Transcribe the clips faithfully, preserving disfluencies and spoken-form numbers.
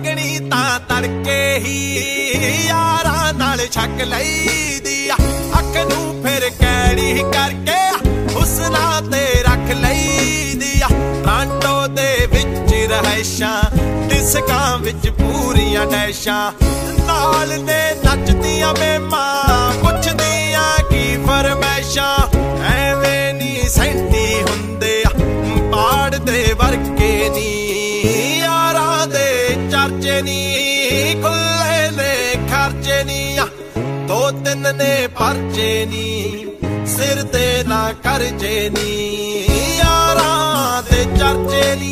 ਮੰਗਣੀ ਤਾਂ ਤੜਕੇ ਹੀ ਯਾਰਾਂ ਨਾਲ ਛੱਕ ਲਈਦੀ ਆ। ਅੱਖ ਨੂੰ ਫਿਰ ਕੈੜੀ ਕਰਕੇ ਹੁਸਨਾ ਤੇ ਰੱਖ ਲਈਦੀ ਆ। ਟਰਾਂਟੋ ਦੇ ਵਿੱਚ ਰਹਿਸ਼ਾਂ ਡਿਸਕਾਂ ਵਿੱਚ ਪੂਰੀਆਂ ਡੈਸ਼ਾਂ ਨਾਲ ਨੇ ਨੱਚਦੀਆਂ ਮੇਮਾਂ ਪੁੱਛਦੀਆਂ ਕੀ ਫਰਮੈਸ਼ਾਂ। ਐਵੇਂ ਨੀ ਸੈਂਟੀ ਹੁੰਦੇ ਆ ਪਾੜ ਦੇ ਵਰਗੇ ਨੀ ਯਾਰਾਂ ਦੇ ਚਰਚੇ ਨੀ ਖੁੱਲੇ ਨੇ ਖਰਚੇ ਨੀ ਆ। ਦੋ ਤਿੰਨ ਨੇ ਪਰਚੇ ਨੀ ਸਿਰ ਤੇ ਨਾ ਕਰਜੇ ਨੀ ਯਾਰਾਂ ਦੇ ਚਰਚੇ ਨੀ।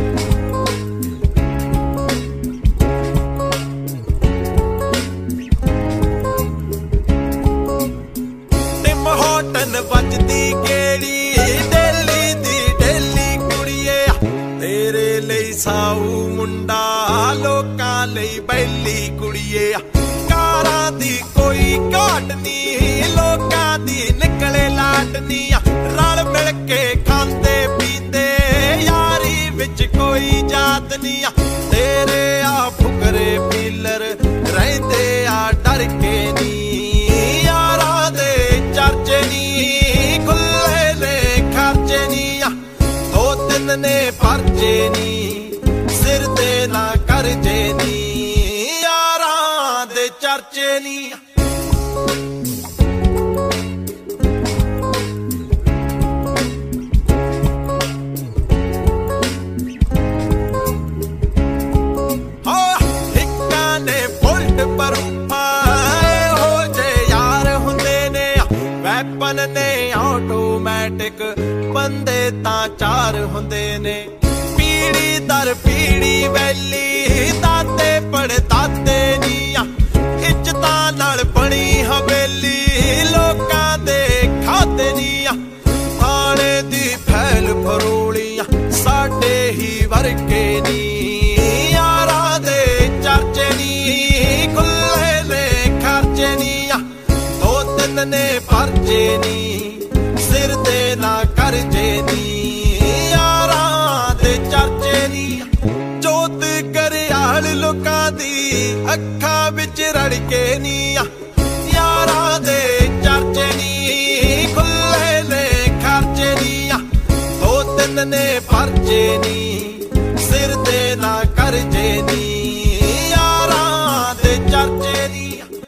ਟਿਮ ਹੋਟਨ ਵੱਜਦੀ ਗੇੜੀ ਦਿੱਲੀ ਦੀ ਡੇਲੀ ਕੁੜੀਏ ਤੇਰੇ ਲਈ ਸਾਊ ਮੁੰਡਾ ਲੋਕਾਂ ਲਈ ਬੈਲੀ ਕੁੜੀਏ। ਕਾਰਾਂ ਦੀ ਕੋਈ ਘਾਟ ਨੀ ਲੋਕਾਂ ਦੀ ਨਿਕਲੇ ਲਾਟ ਨੀ ਰਲ ਮਿਲ ਕੇ ਖਾਂਦੇ ਪੀਂਦੇ ਯਾਰੀ ਵਿੱਚ ਕੋਈ ਜਾਤ ਨੀ। ਤੇਰੇ ਆ ਫੁਕਰੇ ਪੀਲਰ ਰਹਿੰਦੇ ਆ ਡਰ ਕੇ ਨੀ ਯਾਰਾਂ ਦੇ ਚਰਚੇ ਨੀ ਖੁੱਲੇ ਨੇ ਖਰਚੇ ਨੀ। ਦੋ ਤਿੰਨ ਨੇ ਪਰਚੇ ਨੀ ਸਿਰ ਤੇ ਨਾ ਕਰਜੇ ਨੀ ਯਾਰਾਂ ਦੇ ਚਰਚੇ ਨੀ। ਵੈਪਨ ਨੇ ਆਟੋਮੈਟਿਕ ਬੰਦੇ ਤਾਂ ਚਾਰ ਹੁੰਦੇ ਨੇ। ਪੀੜੀ ਦਰ ਪੀੜੀ ਵੈਲੀ ਦਾਤੇ ਪੜਦਾਤੇ ਨੀ ਆ। ਇੱਜ਼ਤਾਂ ਨਾਲ ਬਣੀ ਹਵੇਲੀ ਲੋਕਾਂ ਦੇ ਖਾਤੇ ਨੀ ਆ। ਥਾਣੇ ਦੀ ਫੈਲ ਫਰੋਲੀਆਂ ਸਾਡੇ ਹੀ ਵਰਗੇ ਨੀ ਯਾਰਾਂ ਦੇ ਚਰਚੇ ਨੀ ਖੁੱਲੇ ਨੇ ਖਰਚੇ ਨੀ। ਦੋ ਤਿੰਨ ਨੇ ਪਰਚੇ ਨੀ ਸਿਰ ਤੇ ਨਾ ਕਰਜੇ ਨੀ ਯਾਰਾਂ ਦੇ ਚਰਚੇ ਨੀ। ਜੋਤ ਕਰਿਆਲ ਲੋਕਾਂ ਦੀ ਅੱਖਾਂ ਵਿੱਚ ਰੜਕੇ ਨੀ ਯਾਰਾਂ ਦੇ ਚਰਚੇ ਨੀ ਖੁੱਲੇ ਨੇ ਖਰਚੇ ਨੀ। ਦੋ ਤਿੰਨ ਨੇ ਪਰਚੇ ਨੀ ਸਿਰ ਤੇ ਨਾ ਕਰਜੇ ਨੀ ਯਾਰਾਂ ਦੇ ਚਰਚੇ ਨੀ।